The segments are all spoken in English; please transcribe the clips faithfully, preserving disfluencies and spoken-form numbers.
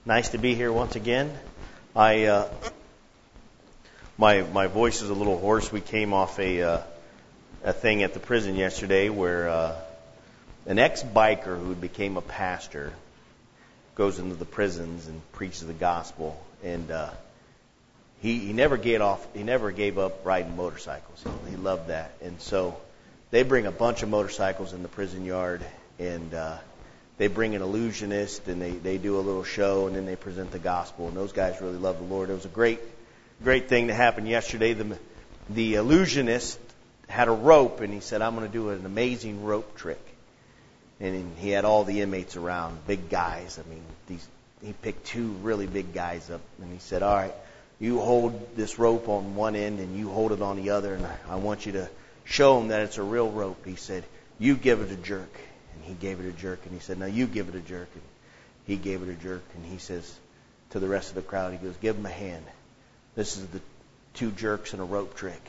Nice to be here once again. I uh, my my voice is a little hoarse. We came off a uh, a thing at the prison yesterday where uh, an ex-biker who became a pastor goes into the prisons and preaches the gospel, and uh, he he never gave off. He never gave up riding motorcycles. He, he loved that, and so they bring a bunch of motorcycles in the prison yard, and uh, they bring an illusionist, and they, they do a little show, and then they present the gospel. And those guys really love the Lord. It was a great, great thing to happen yesterday. The, the illusionist had a rope, and he said, I'm going to do an amazing rope trick. And he had all the inmates around, big guys. I mean, these, he picked two really big guys up, and he said, all right, you hold this rope on one end, and you hold it on the other, and I, I want you to show them that it's a real rope. He said, you give it a jerk. And he gave it a jerk, and he said, now you give it a jerk. And he gave it a jerk, and he says to the rest of the crowd, he goes, give him a hand. This is the two jerks and a rope trick.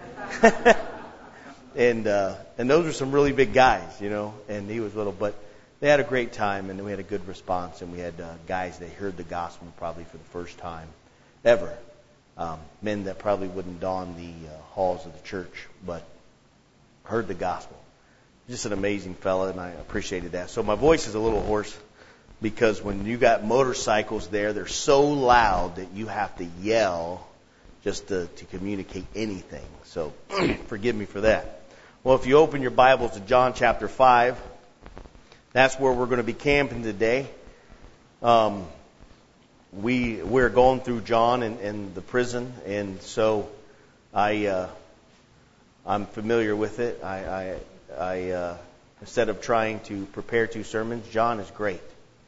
and uh, and those were some really big guys, you know, and he was little. But they had a great time, and we had a good response, and we had uh, guys that heard the gospel probably for the first time ever. Um, men that probably wouldn't don the uh, halls of the church, but heard the gospel. Just an amazing fella, and I appreciated that. So my voice is a little hoarse because when you got motorcycles there, they're so loud that you have to yell just to, to communicate anything. So forgive me for that. Well, if you open your Bibles to John chapter five, that's where we're going to be camping today. Um, we, we're going through John and, and the prison, and so I, uh, I'm familiar with it. I... I I, uh, instead of trying to prepare two sermons, John is great.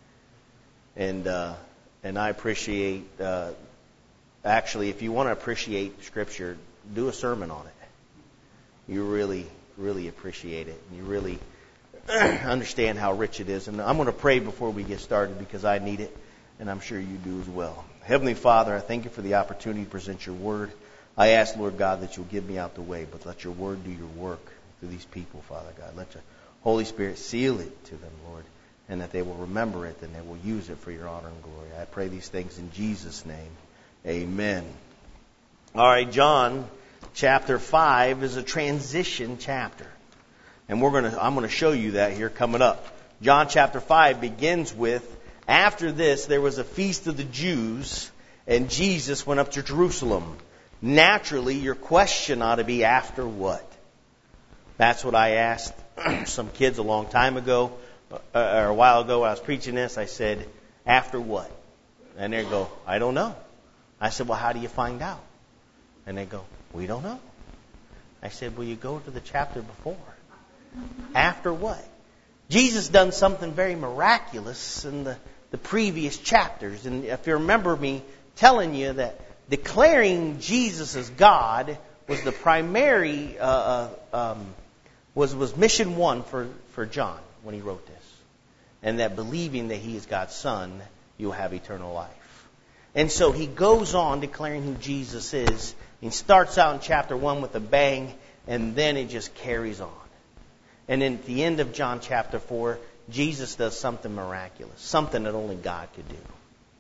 And uh, and I appreciate, uh, actually, if you want to appreciate Scripture, do a sermon on it. You really, really appreciate it. You really understand how rich it is. And I'm going to pray before we get started because I need it, and I'm sure you do as well. Heavenly Father, I thank you for the opportunity to present your word. I ask, Lord God, that you'll get me out the way, but let your word do your work through these people, Father God. Let your Holy Spirit seal it to them, Lord, and that they will remember it and they will use it for your honor and glory. I pray these things in Jesus' name. Amen. All right, John chapter five is a transition chapter. And we're gonna I'm gonna show you that here coming up. John chapter five begins with, after this there was a feast of the Jews, and Jesus went up to Jerusalem. Naturally, your question ought to be, after what? That's what I asked some kids a long time ago, or a while ago when I was preaching this. I said, after what? And they go, I don't know. I said, well, how do you find out? And they go, we don't know. I said, well, you go to the chapter before. After what? Jesus done something very miraculous in the, the previous chapters. And if you remember me telling you that declaring Jesus as God was the primary uh, um, was was mission one for, for John when he wrote this. And that believing that he is God's Son, you'll have eternal life. And so he goes on declaring who Jesus is. He starts out in chapter one with a bang, and then it just carries on. And then at the end of John chapter four, Jesus does something miraculous, something that only God could do.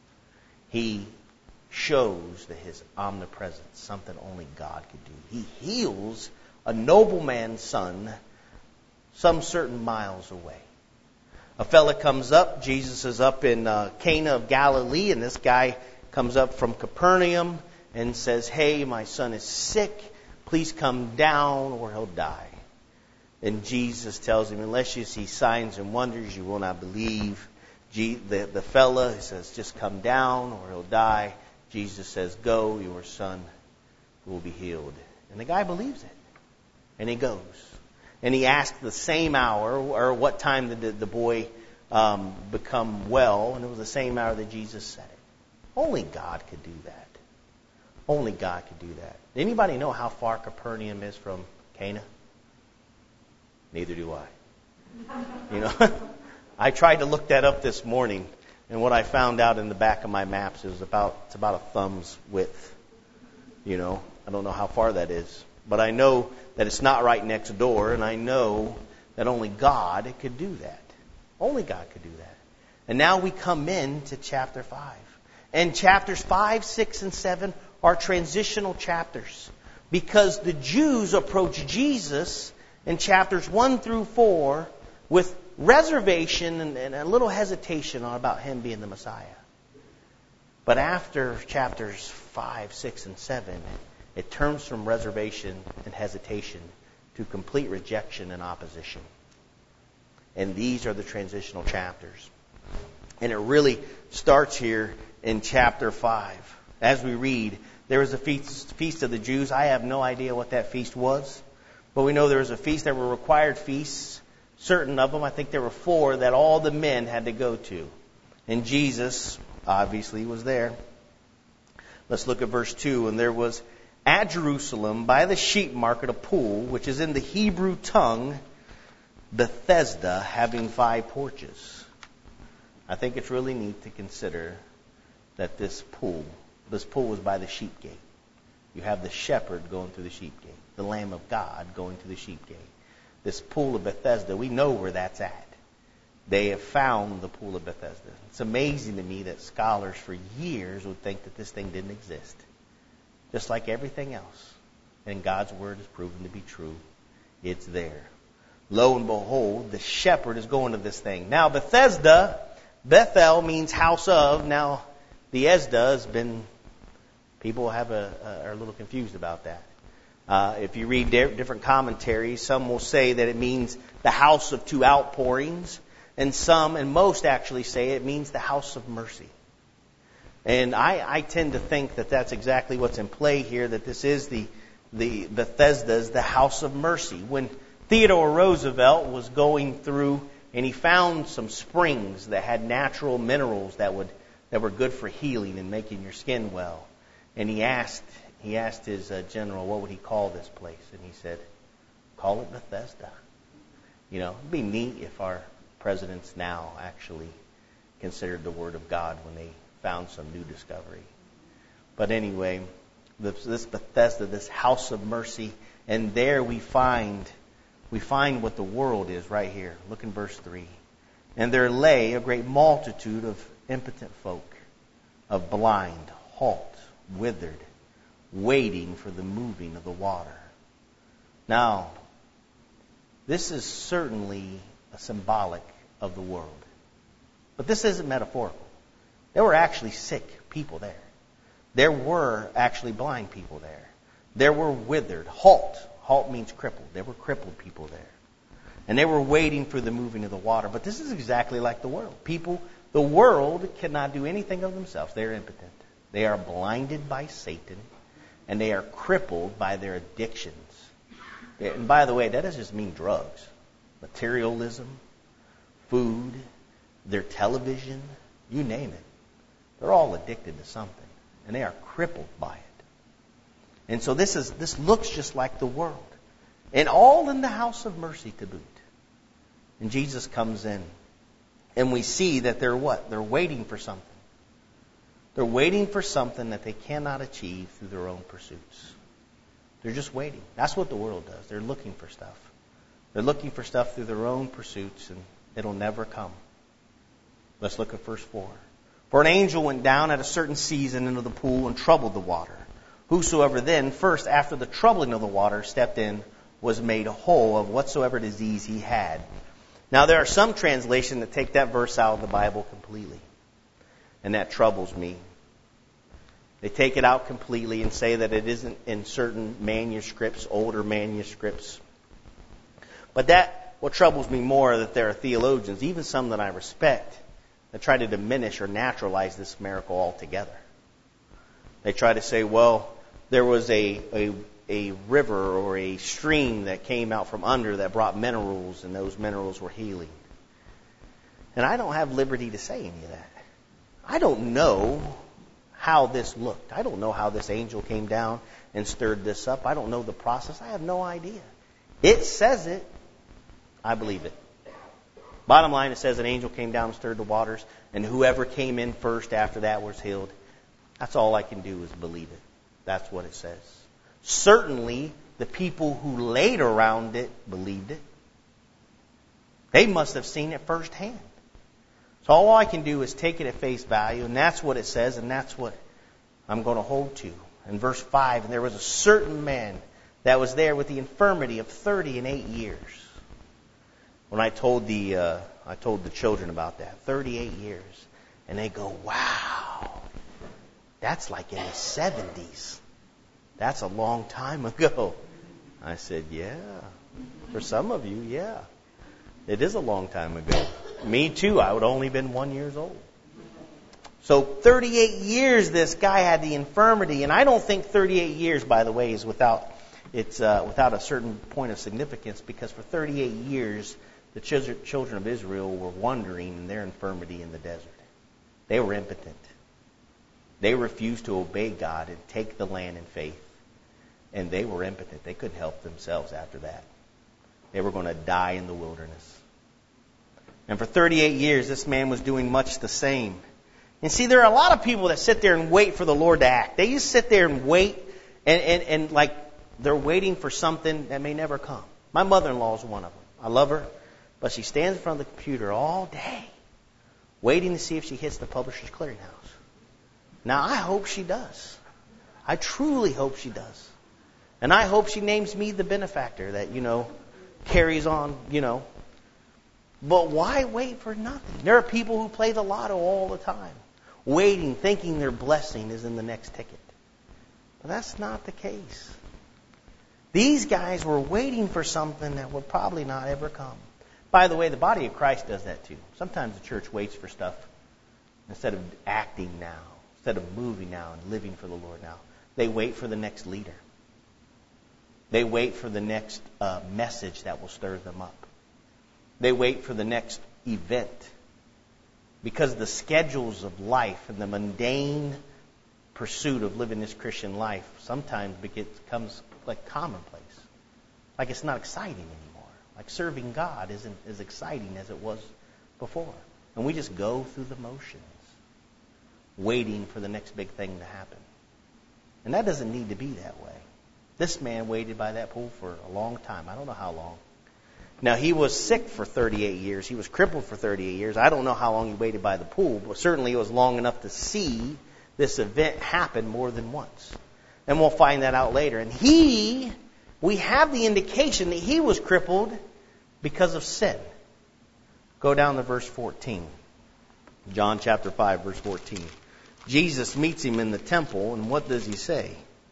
He shows that his omnipresence, something only God could do. He heals a nobleman's son some certain miles away. A fella comes up. Jesus is up in uh, Cana of Galilee, and this guy comes up from Capernaum and says, hey, my son is sick. Please come down or he'll die. And Jesus tells him, unless you see signs and wonders, you will not believe. G- the, the fella says, just come down or he'll die. Jesus says, go, your son will be healed. And the guy believes it. And he goes. And he asked the same hour, or what time did the boy um, become well. And it was the same hour that Jesus said it. Only God could do that. Only God could do that. Anybody know how far Capernaum is from Cana? Neither do I. You know, I tried to look that up this morning. And what I found out in the back of my maps is about it's about a thumb's width. You know, I don't know how far that is. But I know that it's not right next door, and I know that only God could do that. Only God could do that. And now we come into chapter five. And chapters five, six, and seven are transitional chapters. Because the Jews approach Jesus in chapters one through four with reservation and, and a little hesitation on about Him being the Messiah. But after chapters five, six, and seven, it turns from reservation and hesitation to complete rejection and opposition. And these are the transitional chapters. And it really starts here in chapter five. As we read, there was a feast, feast of the Jews. I have no idea what that feast was. But we know there was a feast. There were required feasts. Certain of them, I think there were four, that all the men had to go to. And Jesus, obviously, was there. Let's look at verse two. And there was at Jerusalem by the sheep market a pool, which is in the Hebrew tongue, Bethesda, having five porches. I think it's really neat to consider that this pool, this pool was by the sheep gate. You have the shepherd going through the sheep gate, the Lamb of God going to the sheep gate. This pool of Bethesda, we know where that's at. They have found the pool of Bethesda. It's amazing to me that scholars for years would think that this thing didn't exist. Just like everything else. And God's word is proven to be true. It's there. Lo and behold, the shepherd is going to this thing. Now Bethesda, Bethel means house of. Now the Esda has been, people have a, a, are a little confused about that. Uh, if you read di- different commentaries, some will say that it means the house of two outpourings. And some, and most actually say it means the house of mercy. And I, I tend to think that that's exactly what's in play here, that this is the, the Bethesda's, the house of mercy. When Theodore Roosevelt was going through and he found some springs that had natural minerals that would that were good for healing and making your skin well. And he asked he asked his uh, general, what would he call this place? And he said, call it Bethesda. You know, it'd be neat if our presidents now actually considered the Word of God when they found some new discovery. But anyway, this, this Bethesda, this house of mercy, and there we find we find what the world is right here. Look in verse three. And there lay a great multitude of impotent folk, of blind, halt, withered, waiting for the moving of the water. Now, this is certainly a symbolic of the world. But this isn't metaphorical. There were actually sick people there. There were actually blind people there. There were withered, halt. Halt means crippled. There were crippled people there. And they were waiting for the moving of the water. But this is exactly like the world. People, the world cannot do anything of themselves. They are impotent. They are blinded by Satan. And they are crippled by their addictions. And by the way, that doesn't just mean drugs. Materialism, food, their television, you name it. They're all addicted to something. And they are crippled by it. And so this is this looks just like the world. And all in the house of mercy to boot. And Jesus comes in. And we see that they're what? They're waiting for something. They're waiting for something that they cannot achieve through their own pursuits. They're just waiting. That's what the world does. They're looking for stuff. They're looking for stuff through their own pursuits, and it'll never come. Let's look at verse four. For an angel went down at a certain season into the pool and troubled the water. Whosoever then, first after the troubling of the water, stepped in, was made whole of whatsoever disease he had. Now there are some translations that take that verse out of the Bible completely. And that troubles me. They take it out completely and say that it isn't in certain manuscripts, older manuscripts. But that, what troubles me more, that there are theologians, even some that I respect, that try to diminish or naturalize this miracle altogether. They try to say, well, there was a, a, a river or a stream that came out from under that brought minerals, and those minerals were healing. And I don't have liberty to say any of that. I don't know how this looked. I don't know how this angel came down and stirred this up. I don't know the process. I have no idea. It says it. I believe it. Bottom line, it says an angel came down and stirred the waters, and whoever came in first after that was healed. That's all I can do is believe it. That's what it says. Certainly, the people who laid around it believed it. They must have seen it firsthand. So all I can do is take it at face value, and that's what it says, and that's what I'm going to hold to. In verse five, and there was a certain man that was there with the infirmity of thirty and eight years. When I told the uh, I told the children about that, thirty-eight years, and they go, "Wow, that's like in the seventies. That's a long time ago." I said, "Yeah, for some of you, yeah, it is a long time ago. Me too. I would only been one years old." So thirty-eight years this guy had the infirmity, and I don't think thirty-eight years, by the way, is without it's uh, without a certain point of significance, because for thirty-eight years the children of Israel were wandering in their infirmity in the desert. They were impotent. They refused to obey God and take the land in faith, and they were impotent. They couldn't help themselves after that. They were going to die in the wilderness. And for thirty-eight years, this man was doing much the same. And see, there are a lot of people that sit there and wait for the Lord to act. They just sit there and wait, and, and, and like they're waiting for something that may never come. My mother-in-law is one of them. I love her, but she stands in front of the computer all day, waiting to see if she hits the Publishers Clearinghouse. Now, I hope she does. I truly hope she does. And I hope she names me the benefactor that, you know, carries on, you know. But why wait for nothing? There are people who play the lotto all the time, waiting, thinking their blessing is in the next ticket. But that's not the case. These guys were waiting for something that would probably not ever come. By the way, the body of Christ does that too. Sometimes the church waits for stuff instead of acting now, instead of moving now and living for the Lord now. They wait for the next leader. They wait for the next uh, message that will stir them up. They wait for the next event. Because the schedules of life and the mundane pursuit of living this Christian life sometimes becomes like commonplace. Like it's not exciting anymore. Like serving God isn't as exciting as it was before. And we just go through the motions, waiting for the next big thing to happen. And that doesn't need to be that way. This man waited by that pool for a long time. I don't know how long. Now, he was sick for thirty-eight years. He was crippled for thirty-eight years. I don't know how long he waited by the pool, but certainly it was long enough to see this event happen more than once. And we'll find that out later. And he, we have the indication that he was crippled because of sin. Go down to verse fourteen. John chapter five, verse fourteen. Jesus meets him in the temple, and what does he say?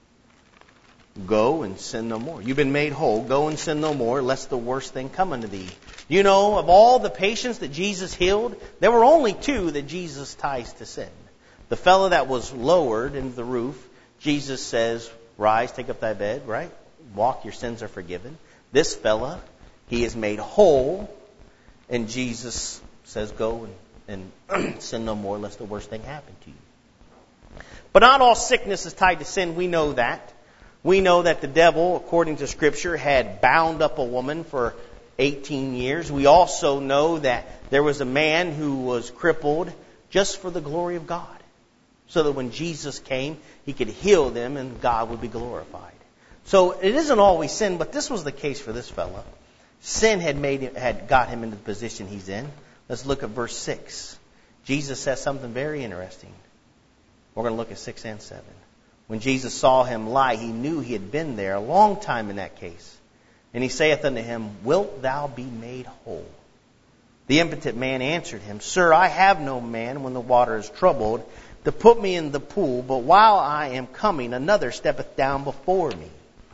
Go and sin no more. You've been made whole. Go and sin no more, lest the worst thing come unto thee. You know, of all the patients that Jesus healed, there were only two that Jesus ties to sin. The fellow that was lowered into the roof, Jesus says, rise, take up thy bed, right? Walk, your sins are forgiven. This fella, he is made whole, and Jesus says, go and, and sin no more, lest the worst thing happen to you. But not all sickness is tied to sin. We know that. We know that the devil, according to Scripture, had bound up a woman for eighteen years. We also know that there was a man who was crippled just for the glory of God, so that when Jesus came, he could heal them and God would be glorified. So it isn't always sin, but this was the case for this fellow. Sin had made him, had got him into the position he's in. Let's look at verse six. Jesus says something very interesting. We're going to look at six and seven. When Jesus saw him lie, he knew he had been there a long time in that case. And he saith unto him, wilt thou be made whole? The impotent man answered him, Sir, I have no man when the water is troubled to put me in the pool, but while I am coming, another steppeth down before me.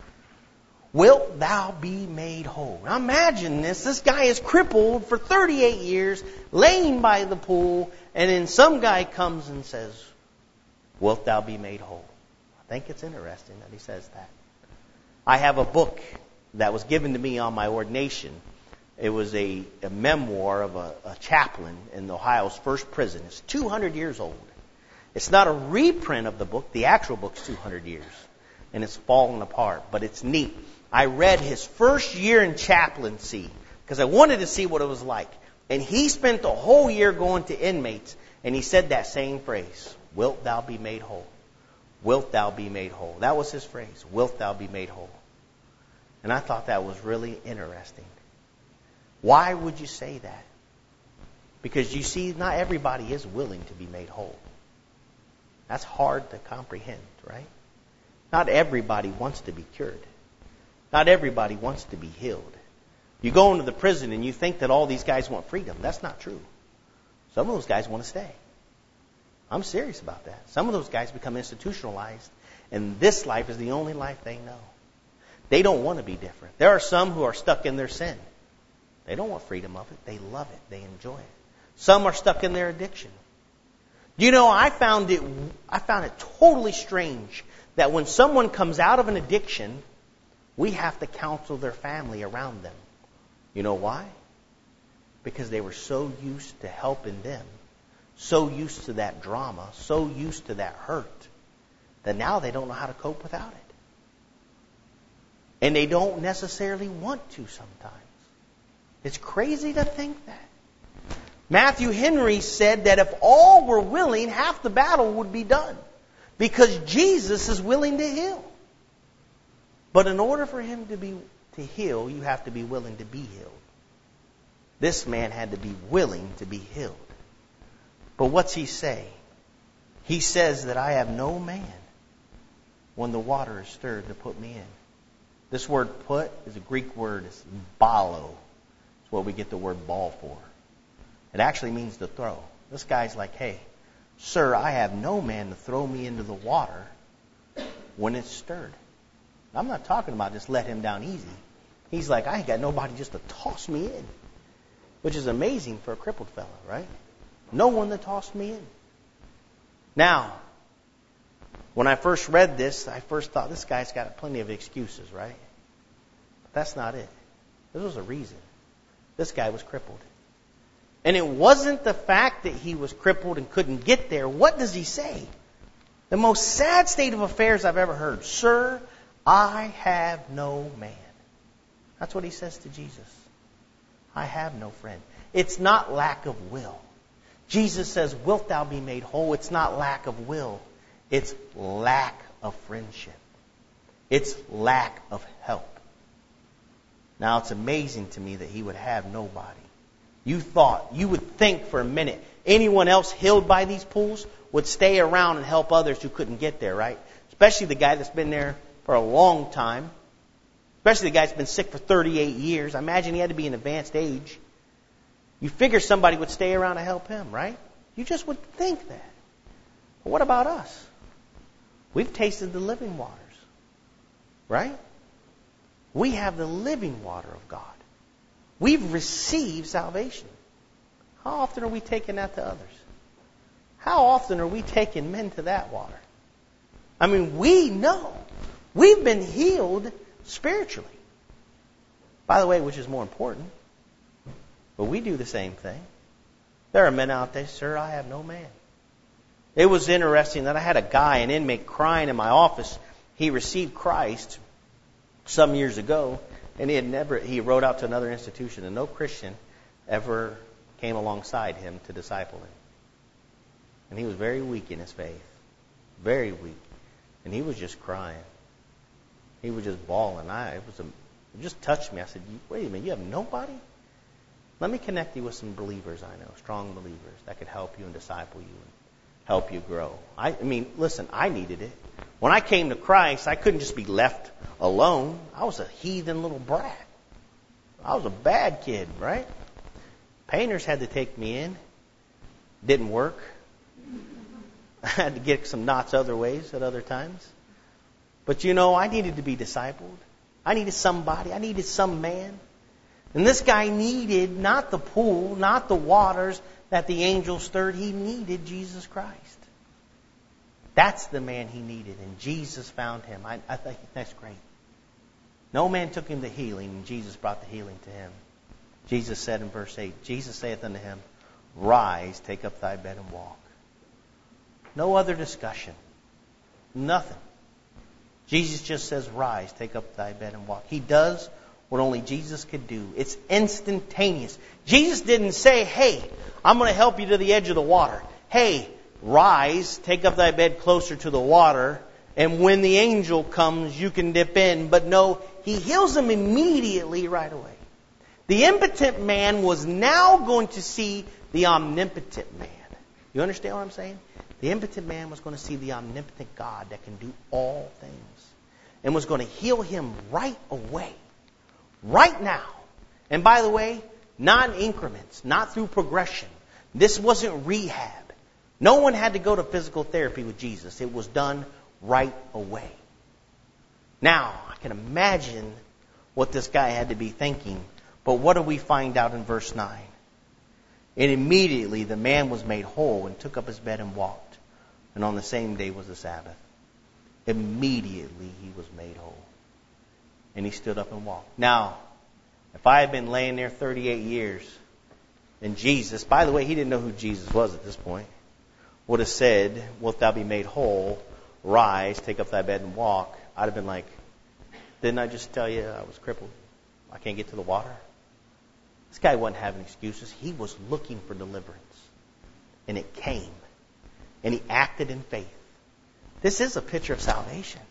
Wilt thou be made whole? Now imagine this. This guy is crippled for thirty-eight years, laying by the pool, and then some guy comes and says, wilt thou be made whole? I think it's interesting that he says that. I have a book that was given to me on my ordination. It was a, a memoir of a, a chaplain in Ohio's first prison. It's two hundred years old. It's not a reprint of the book. The actual book's two hundred years. And it's fallen apart. But it's neat. I read his first year in chaplaincy because I wanted to see what it was like. And he spent the whole year going to inmates. And he said that same phrase. Wilt thou be made whole? Wilt thou be made whole? That was his phrase. Wilt thou be made whole? And I thought that was really interesting. Why would you say that? Because you see, not everybody is willing to be made whole. That's hard to comprehend, right? Not everybody wants to be cured. Not everybody wants to be healed. You go into the prison and you think that all these guys want freedom. That's not true. Some of those guys want to stay. I'm serious about that. Some of those guys become institutionalized, and this life is the only life they know. They don't want to be different. There are some who are stuck in their sin. They don't want freedom of it. They love it. They enjoy it. Some are stuck in their addiction. You know, I found it I found it totally strange that when someone comes out of an addiction, we have to counsel their family around them. You know why? Because they were so used to helping them, so used to that drama, so used to that hurt, that now they don't know how to cope without it. And they don't necessarily want to sometimes. It's crazy to think that. Matthew Henry said that if all were willing, half the battle would be done. Because Jesus is willing to heal. But in order for him to be to heal, you have to be willing to be healed. This man had to be willing to be healed. But what's he say? He says that I have no man when the water is stirred to put me in. This word put is a Greek word. It's balo. It's what we get the word ball for. It actually means to throw. This guy's like, hey, sir, I have no man to throw me into the water when it's stirred. I'm not talking about just let him down easy. He's like, I ain't got nobody just to toss me in. Which is amazing for a crippled fella, right? No one to toss me in. Now, when I first read this, I first thought this guy's got plenty of excuses, right? But that's not it. There was a reason. This guy was crippled. And it wasn't the fact that he was crippled and couldn't get there. What does he say? The most sad state of affairs I've ever heard. Sir, I have no man. That's what he says to Jesus. I have no friend. It's not lack of will. Jesus says, wilt thou be made whole? It's not lack of will. It's lack of friendship. It's lack of help. Now, it's amazing to me that he would have nobody. You thought, you would think for a minute, anyone else healed by these pools would stay around and help others who couldn't get there, right? Especially the guy that's been there for a long time. Especially the guy that's been sick for thirty-eight years. I imagine he had to be in advanced age. You figure somebody would stay around to help him, right? You just would think that. But what about us? We've tasted the living waters, right? We have the living water of God. We've received salvation. How often are we taking that to others? How often are we taking men to that water? I mean, we know. We've been healed spiritually. By the way, which is more important. But we do the same thing. There are men out there, sir, I have no man. It was interesting that I had a guy, an inmate, crying in my office. He received Christ some years ago. And he had never, he wrote out to another institution, and no Christian ever came alongside him to disciple him. And he was very weak in his faith. Very weak. And he was just crying. He was just bawling. I, it was a, it just touched me. I said, wait a minute, you have nobody? Let me connect you with some believers I know, strong believers that could help you and disciple you and help you grow. I, I mean, listen, I needed it. When I came to Christ, I couldn't just be left alone. I was a heathen little brat. I was a bad kid, right? Painters had to take me in. Didn't work. I had to get some knots other ways at other times. But you know, I needed to be discipled. I needed somebody. I needed some man. And this guy needed not the pool, not the waters that the angel stirred. He needed Jesus Christ. That's the man he needed, and Jesus found him. I, I think that's great. No man took him to healing, and Jesus brought the healing to him. Jesus said in verse eight, Jesus saith unto him, rise, take up thy bed and walk. No other discussion. Nothing. Jesus just says, rise, take up thy bed and walk. He does what only Jesus could do. It's instantaneous. Jesus didn't say, hey, I'm going to help you to the edge of the water. Hey, rise, take up thy bed closer to the water, and when the angel comes, you can dip in. But no, he heals him immediately right away. The impotent man was now going to see the omnipotent man. You understand what I'm saying? The impotent man was going to see the omnipotent God that can do all things. And was going to heal him right away. Right now. And by the way, not in increments, not through progression. This wasn't rehab. No one had to go to physical therapy with Jesus. It was done right away. Now, I can imagine what this guy had to be thinking. But what do we find out in verse nine? And immediately the man was made whole and took up his bed and walked. And on the same day was the Sabbath. Immediately he was made whole. And he stood up and walked. Now, if I had been laying there thirty-eight years, and Jesus, by the way, he didn't know who Jesus was at this point, would have said, wilt thou be made whole? Rise, take up thy bed and walk. I'd have been like, didn't I just tell you I was crippled? I can't get to the water. This guy wasn't having excuses. He was looking for deliverance. And it came. And he acted in faith. This is a picture of salvation.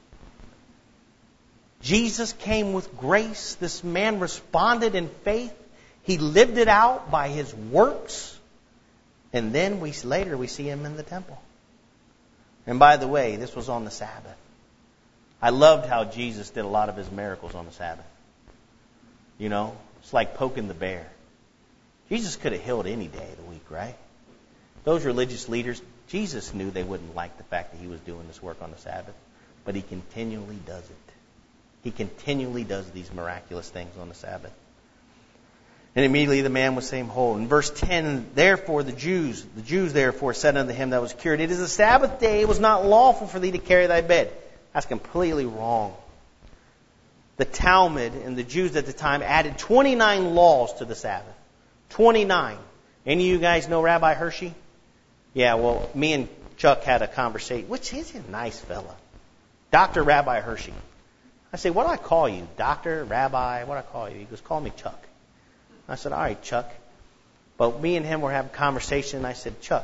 Jesus came with grace. This man responded in faith. He lived it out by his works. And then we later we see him in the temple. And by the way, this was on the Sabbath. I loved how Jesus did a lot of his miracles on the Sabbath. You know, it's like poking the bear. Jesus could have healed any day of the week, right? Those religious leaders, Jesus knew they wouldn't like the fact that he was doing this work on the Sabbath. But he continually does it. He continually does these miraculous things on the Sabbath. And immediately the man was made whole. In verse ten, therefore the Jews, the Jews therefore said unto him that was cured, it is a Sabbath day, it was not lawful for thee to carry thy bed. That's completely wrong. The Talmud and the Jews at the time added twenty-nine laws to the Sabbath. twenty-nine. Any of you guys know Rabbi Hershey? Yeah, well, me and Chuck had a conversation, which is a nice fella. Doctor Rabbi Hershey. I say, what do I call you? Doctor, Rabbi, what do I call you? He goes, call me Chuck. I said, all right, Chuck. But me and him were having a conversation, and I said, Chuck,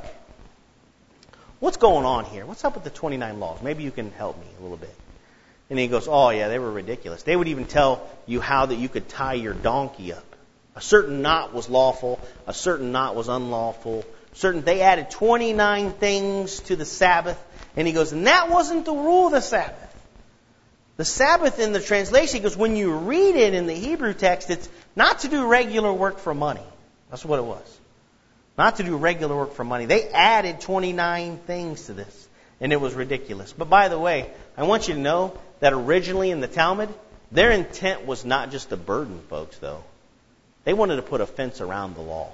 what's going on here? What's up with the twenty-nine laws? Maybe you can help me a little bit. And he goes, oh, yeah, they were ridiculous. They would even tell you how that you could tie your donkey up. A certain knot was lawful. A certain knot was unlawful. Certain They added twenty-nine things to the Sabbath. And he goes, and that wasn't the rule of the Sabbath. The Sabbath in the translation, because when you read it in the Hebrew text, it's not to do regular work for money. That's what it was. Not to do regular work for money. They added twenty-nine things to this. And it was ridiculous. But by the way, I want you to know that originally in the Talmud, their intent was not just to burden folks, though. They wanted to put a fence around the law.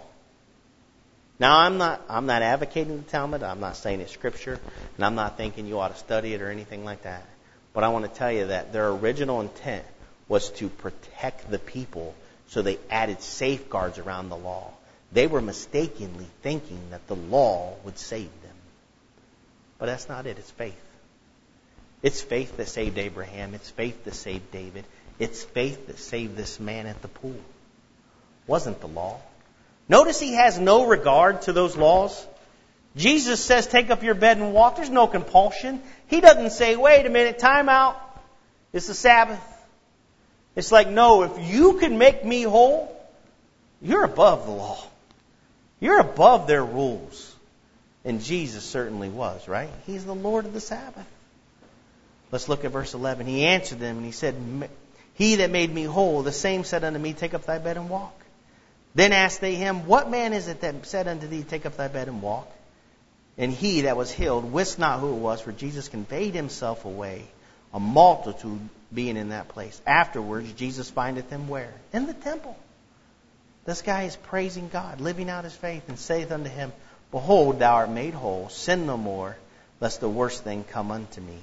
Now, I'm not I'm not advocating the Talmud. I'm not saying it's Scripture. And I'm not thinking you ought to study it or anything like that. But I want to tell you that their original intent was to protect the people. So they added safeguards around the law. They were mistakenly thinking that the law would save them. But that's not it. It's faith. It's faith that saved Abraham. It's faith that saved David. It's faith that saved this man at the pool. Wasn't the law. Notice he has no regard to those laws. Jesus says, take up your bed and walk. There's no compulsion. He doesn't say, wait a minute, time out. It's the Sabbath. It's like, no, if you can make me whole, you're above the law. You're above their rules. And Jesus certainly was, right? He's the Lord of the Sabbath. Let's look at verse eleven. He answered them and he said, he that made me whole, the same said unto me, take up thy bed and walk. Then asked they him, what man is it that said unto thee, take up thy bed and walk? And he that was healed wist not who it was, for Jesus conveyed himself away, a multitude being in that place. Afterwards, Jesus findeth him where? In the temple. This guy is praising God, living out his faith, and saith unto him, behold, thou art made whole, sin no more, lest the worst thing come unto me.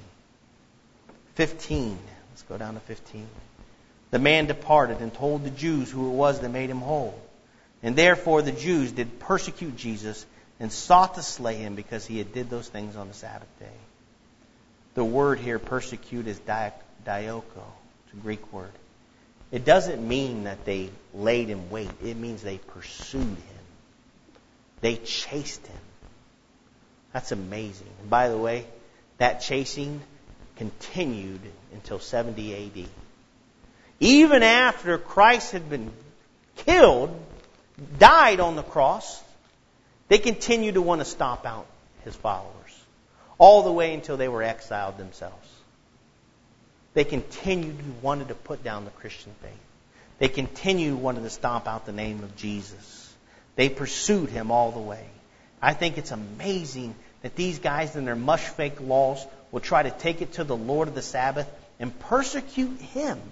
fifteen. Let's go down to fifteen. The man departed and told the Jews who it was that made him whole. And therefore the Jews did persecute Jesus and sought to slay him because he had did those things on the Sabbath day. The word here, persecute, is dioko. It's a Greek word. It doesn't mean that they laid him wait. It means they pursued him. They chased him. That's amazing. And by the way, that chasing continued until seventy A D. Even after Christ had been killed, died on the cross, They continued to want to stomp out his followers, all the way until they were exiled themselves. They continued to wanted to put down the Christian faith. They continued wanted to stomp out the name of Jesus. They pursued him all the way. I think it's amazing that these guys in their mush fake laws will try to take it to the Lord of the Sabbath and persecute him.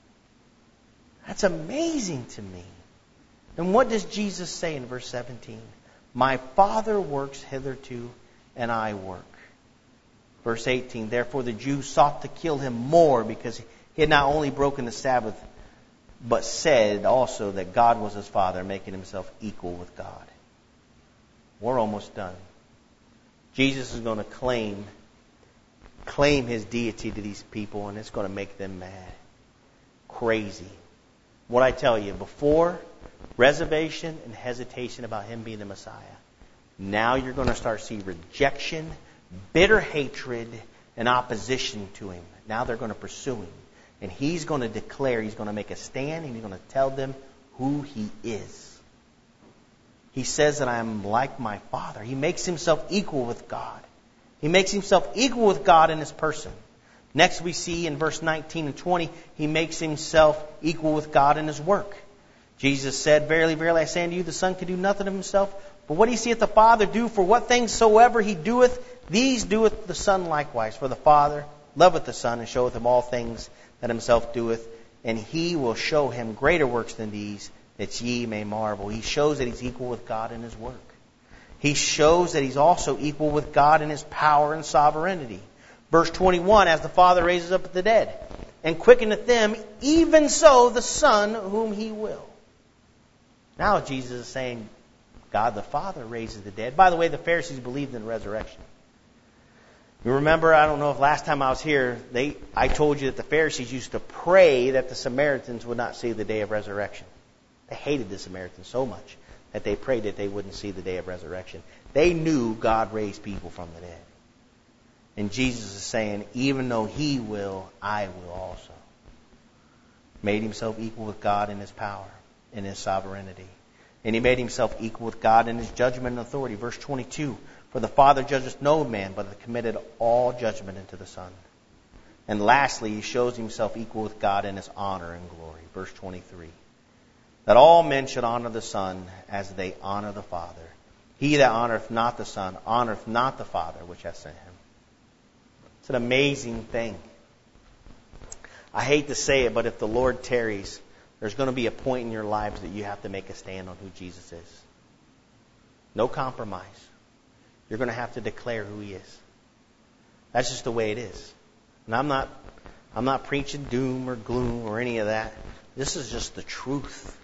That's amazing to me. And what does Jesus say in verse seventeen? My Father works hitherto, and I work. Verse eighteen, therefore the Jews sought to kill him more, because he had not only broken the Sabbath, but said also that God was his Father, making himself equal with God. We're almost done. Jesus is going to claim, claim his deity to these people, and it's going to make them mad. Crazy. What I tell you, before, reservation and hesitation about him being the Messiah. Now you're going to start to see rejection, bitter hatred, and opposition to him. Now they're going to pursue him. And he's going to declare, he's going to make a stand, and he's going to tell them who he is. He says that I am like my Father. He makes himself equal with God. He makes himself equal with God in his person. Next we see in verse nineteen and twenty, he makes himself equal with God in his work. Jesus said, verily, verily, I say unto you, the Son can do nothing of himself, but what he seeth the Father do, for what things soever he doeth, these doeth the Son likewise. For the Father loveth the Son, and showeth him all things that himself doeth, and he will show him greater works than these, that ye may marvel. He shows that he's equal with God in his work. He shows that he's also equal with God in his power and sovereignty. Verse twenty-one, as the Father raises up the dead, and quickeneth them, even so the Son whom he will. Now Jesus is saying, God the Father raises the dead. By the way, the Pharisees believed in resurrection. You remember, I don't know if last time I was here, they I told you that the Pharisees used to pray that the Samaritans would not see the day of resurrection. They hated the Samaritans so much that they prayed that they wouldn't see the day of resurrection. They knew God raised people from the dead. And Jesus is saying, even though he will, I will also. Made himself equal with God in his power, in his sovereignty. And he made himself equal with God in his judgment and authority. Verse twenty-two, for the Father judgeth no man, but hath committed all judgment unto the Son. And lastly, he shows himself equal with God in his honor and glory. Verse twenty-three, that all men should honor the Son as they honor the Father. He that honoreth not the Son honoreth not the Father which hath sent him. It's an amazing thing. I hate to say it, but if the Lord tarries, there's going to be a point in your lives that you have to make a stand on who Jesus is. No compromise. You're going to have to declare who he is. That's just the way it is. And I'm not, I'm not preaching doom or gloom or any of that. This is just the truth.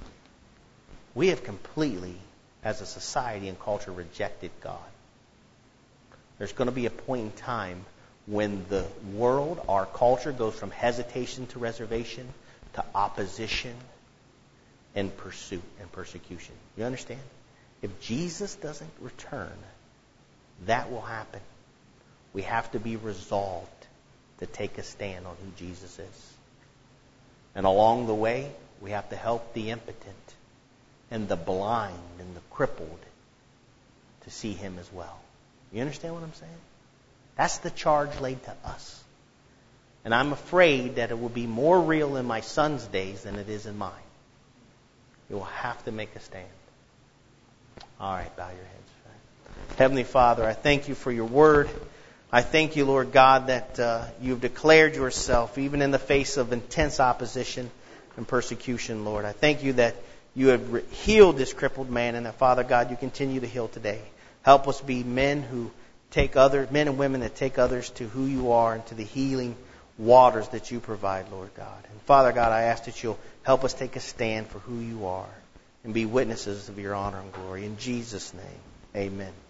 We have completely, as a society and culture, rejected God. There's going to be a point in time when the world, our culture, goes from hesitation to reservation to opposition and pursuit and persecution. You understand? If Jesus doesn't return, that will happen. We have to be resolved to take a stand on who Jesus is. And along the way, we have to help the impotent and the blind and the crippled to see him as well. You understand what I'm saying? That's the charge laid to us. And I'm afraid that it will be more real in my son's days than it is in mine. You will have to make a stand. All right, bow your heads. Heavenly Father, I thank you for your word. I thank you, Lord God, that uh, you've declared yourself even in the face of intense opposition and persecution, Lord. I thank you that you have re- healed this crippled man, and that, Father God, you continue to heal today. Help us be men who take others, men and women that take others to who you are and to the healing waters that you provide, Lord God. And Father God, I ask that you'll help us take a stand for who you are and be witnesses of your honor and glory. In Jesus' name, amen.